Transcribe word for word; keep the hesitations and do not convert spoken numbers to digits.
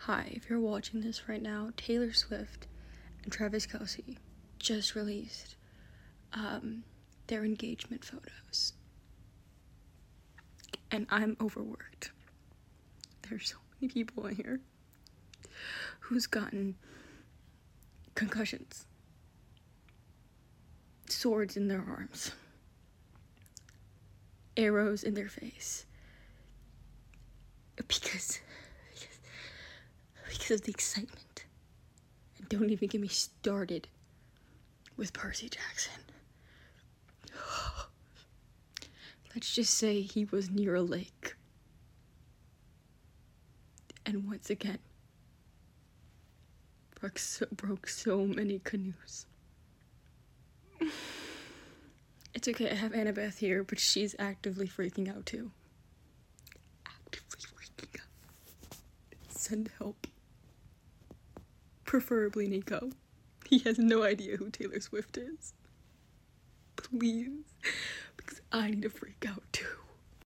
Hi, if you're watching this right now, Taylor Swift and Travis Kelce just released um, their engagement photos. And I'm overworked. There's so many people in here who's gotten concussions, swords in their arms, arrows in their face, because, because, because of the excitement. And don't even get me started with Percy Jackson. Let's just say he was near a lake. And once again, broke so, broke so many canoes. It's okay, I have Annabeth here, but she's actively freaking out too. Actively freaking out. Send help. Preferably Nico. He has no idea who Taylor Swift is. Please. Because I need to freak out too.